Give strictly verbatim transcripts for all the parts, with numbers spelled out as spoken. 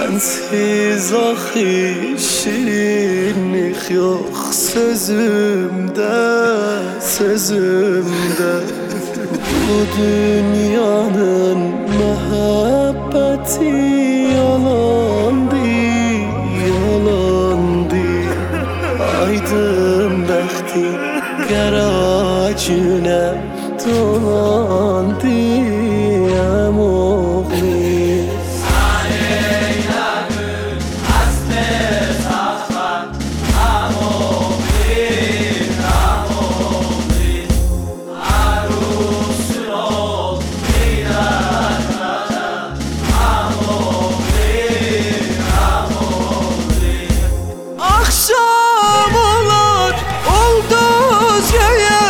Sensiz ahi şirinlik yok sözümde, sözümde. Bu dünyanın muhabbeti yalandı, yalandı. Aydın bəxti qəracünə dolandı əmoğlu. Akşam olar ulduz göğe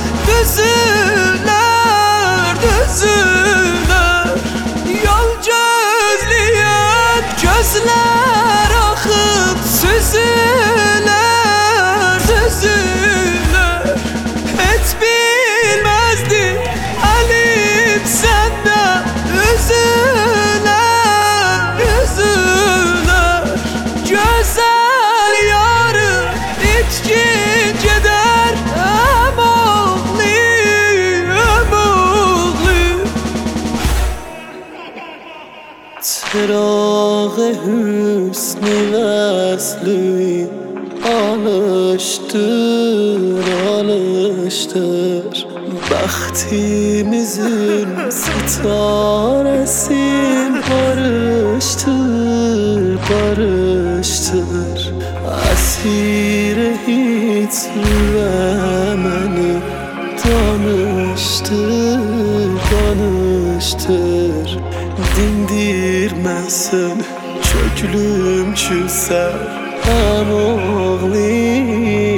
düzüler, düzüler. Yol gözleyen gözler akıp süzüler, süzüler. Hiç bilmezdi elim senden üzüler, üzüler. Güzel yarı içkin gider emoğlu, emoğlu. Çırağı hüsnü vesli alıştır, alıştır. Bəxtimizin sitaresin barıştır, barıştır. Əsiri hiç rüvəməni danıştır, danıştır. Dindirməsin köklüm küsə əmoğlu.